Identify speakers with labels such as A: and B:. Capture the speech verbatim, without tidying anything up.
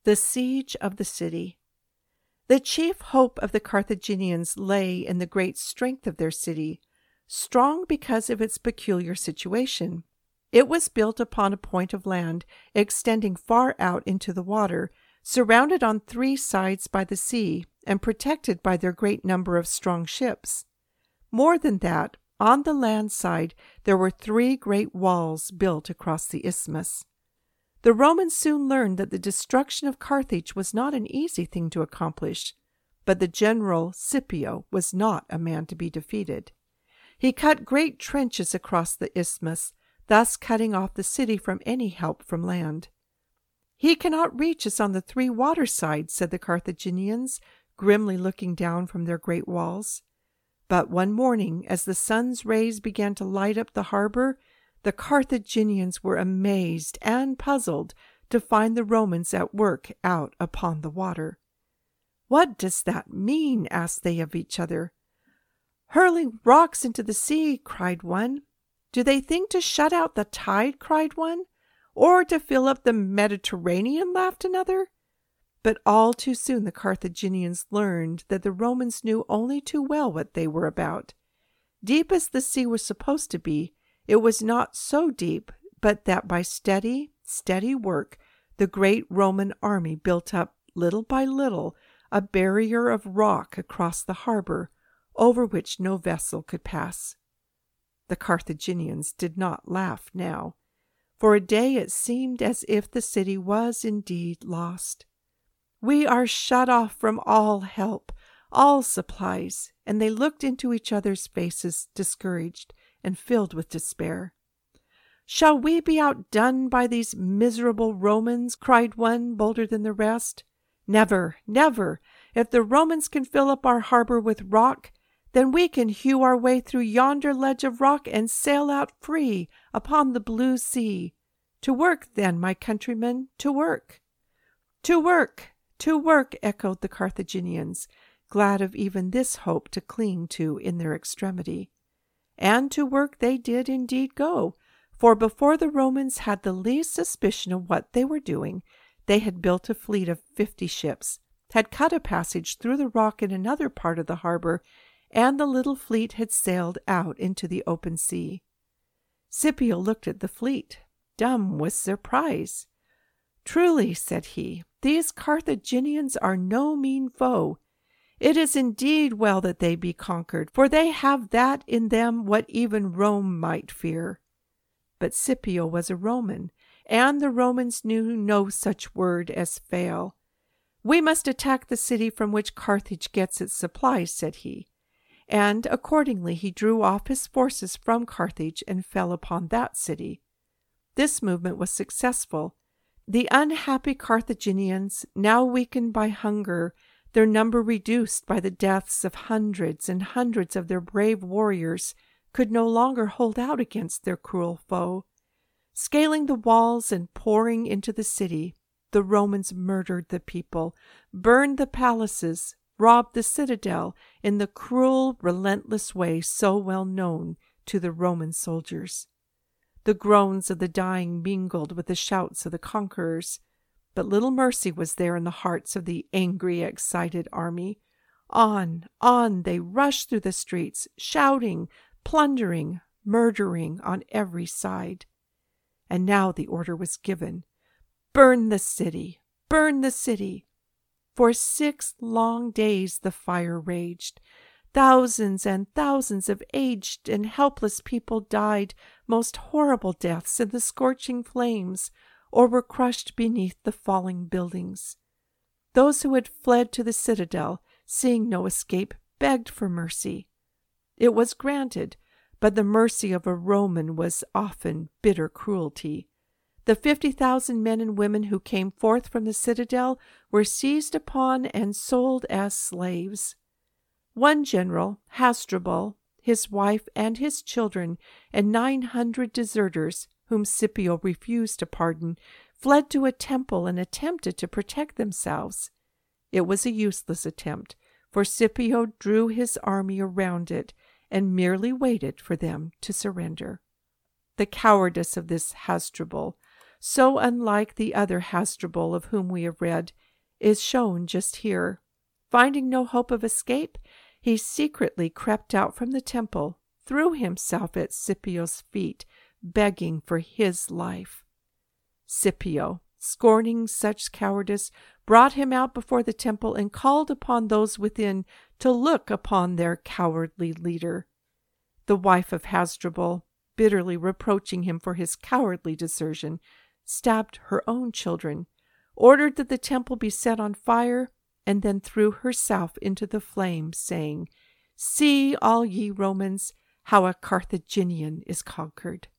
A: The siege of the city. The chief hope of the Carthaginians lay in the great strength of their city, strong because of its peculiar situation. It was built upon a point of land extending far out into the water, surrounded on three sides by the sea, and protected by their great number of strong ships. More than that, on the land side there were three great walls built across the isthmus. The Romans soon learned that the destruction of Carthage was not an easy thing to accomplish, but the general Scipio was not a man to be defeated. He cut great trenches across the isthmus, thus cutting off the city from any help from land. "He cannot reach us on the three water sides," said the Carthaginians, grimly looking down from their great walls. But one morning, as the sun's rays began to light up the harbor, the Carthaginians were amazed and puzzled to find the Romans at work out upon the water. "What does that mean?" asked they of each other. "Hurling rocks into the sea," cried one. "Do they think to shut out the tide?" cried one. "Or to fill up the Mediterranean?" laughed another. But all too soon the Carthaginians learned that the Romans knew only too well what they were about. Deep as the sea was supposed to be, it was not so deep but that by steady, steady work the great Roman army built up, little by little, a barrier of rock across the harbor, over which no vessel could pass. The Carthaginians did not laugh now. For a day it seemed as if the city was indeed lost. "We are shut off from all help, all supplies," and they looked into each other's faces, discouraged and filled with despair. "Shall we be outdone by these miserable Romans?" cried one, bolder than the rest. "Never, never! If the Romans can fill up our harbor with rock, then we can hew our way through yonder ledge of rock and sail out free upon the blue sea. To work, then, my countrymen, to work!" "To work, to work!" echoed the Carthaginians, glad of even this hope to cling to in their extremity. And to work they did indeed go, for before the Romans had the least suspicion of what they were doing, they had built a fleet of fifty ships, had cut a passage through the rock in another part of the harbor, and the little fleet had sailed out into the open sea. Scipio looked at the fleet, dumb with surprise. "Truly," said he, "these Carthaginians are no mean foe. It is indeed well that they be conquered, for they have that in them what even Rome might fear." But Scipio was a Roman, and the Romans knew no such word as fail. "We must attack the city from which Carthage gets its supplies," said he. And accordingly he drew off his forces from Carthage and fell upon that city. This movement was successful. The unhappy Carthaginians, now weakened by hunger, their number reduced by the deaths of hundreds and hundreds of their brave warriors, could no longer hold out against their cruel foe. Scaling the walls and pouring into the city, the Romans murdered the people, burned the palaces, robbed the citadel in the cruel, relentless way so well known to the Roman soldiers. The groans of the dying mingled with the shouts of the conquerors, but little mercy was there in the hearts of the angry, excited army. On, on they rushed through the streets, shouting, plundering, murdering on every side. And now the order was given, "Burn the city! Burn the city!" For six long days the fire raged. Thousands and thousands of aged and helpless people died most horrible deaths in the scorching flames, or were crushed beneath the falling buildings. Those who had fled to the citadel, seeing no escape, begged for mercy. It was granted, but the mercy of a Roman was often bitter cruelty. The fifty thousand men and women who came forth from the citadel were seized upon and sold as slaves. One general, Hasdrubal, his wife and his children, and nine hundred deserters, whom Scipio refused to pardon, fled to a temple and attempted to protect themselves. It was a useless attempt, for Scipio drew his army around it and merely waited for them to surrender. The cowardice of this Hasdrubal, so unlike the other Hasdrubal of whom we have read, is shown just here. Finding no hope of escape, he secretly crept out from the temple, threw himself at Scipio's feet, begging for his life. Scipio, scorning such cowardice, brought him out before the temple and called upon those within to look upon their cowardly leader. The wife of Hasdrubal, bitterly reproaching him for his cowardly desertion, stabbed her own children, ordered that the temple be set on fire, and then threw herself into the flames, saying, "See, all ye Romans, how a Carthaginian is conquered."